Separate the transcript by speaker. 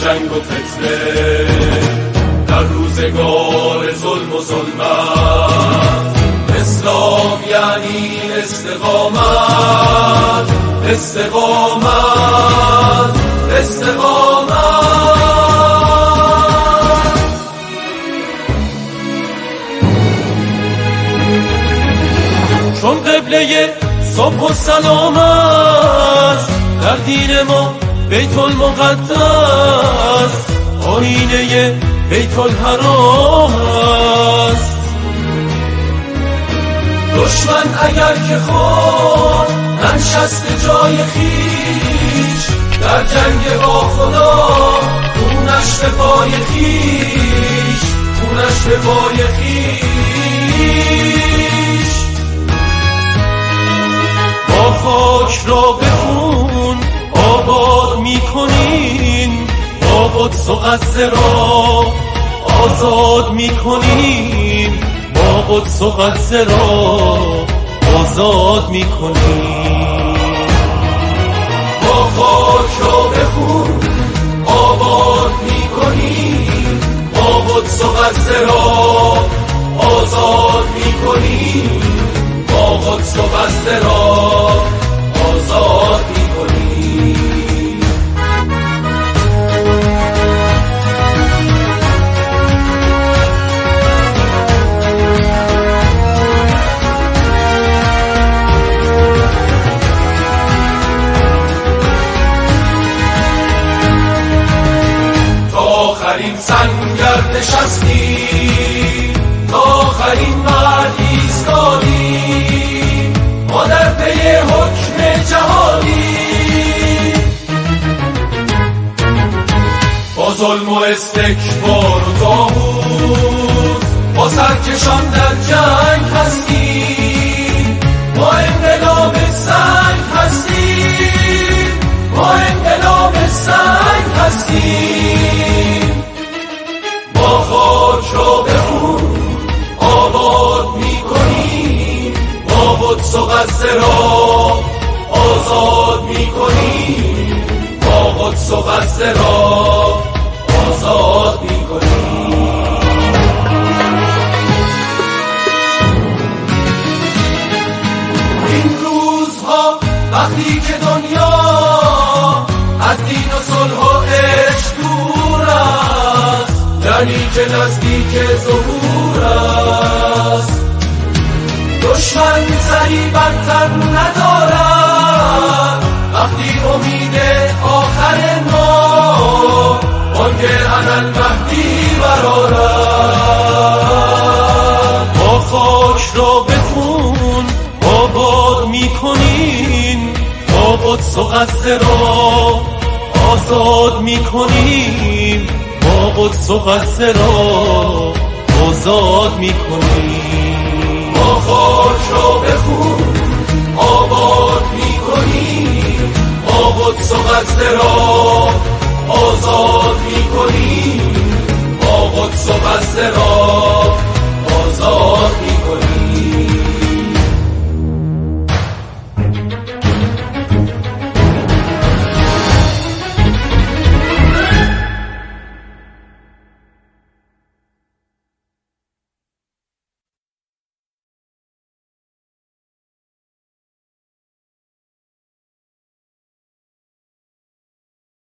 Speaker 1: جنگ و فتنه، در روزگار ظلم و ظلمت. اسلام یعنی استقامت، استقامت، استقامت. چون قبله صبح و سلام است در دین ما بیت المقدس، آیینه بیت الحرام است. دشمن اگر که خود ننشسته جای خیش، در جنگ با خدا خونش به پای خیش، خونش به پای خیش. با خاک را به خون آباد میکنین، با قدس و غزه را آزاد میکنین، با قدس و غزه را آزاد میکنین. با خاک را به خون آباد میکنین، با قدس و غزه را آزاد میکنین، با قدس و غزه را آزاد میکنین. آخرین سنگر نشستیم، تا آخرین مرد ایستادیم، ما در پی حکم جهانی. با ظلم و استکبار و طاغوت، با سرکشان در جنگ هستیم، ما انقلاب سنگ هستیم، ما انقلاب سنگ هستیم. با خاک را به خون آباد میکنیم، با قدس و غزه را آزاد میکنیم، با قدس و غزه را آزاد میکنیم. این روزها وقتی که دنیا از دین و صلح و عشق دور است، یعنی که نزدیک ظهور است. دشمن سری برتر ندارد وقتی امید آخر ما بانگ انالمهدی برآرد. با خاک را به خون آباد میکنین، با قدس و غزه را آزاد میکنیم، با قدس و غزه را آزاد میکنیم. با خاک را به خون آباد میکنیم، با قدس و غزه را آزاد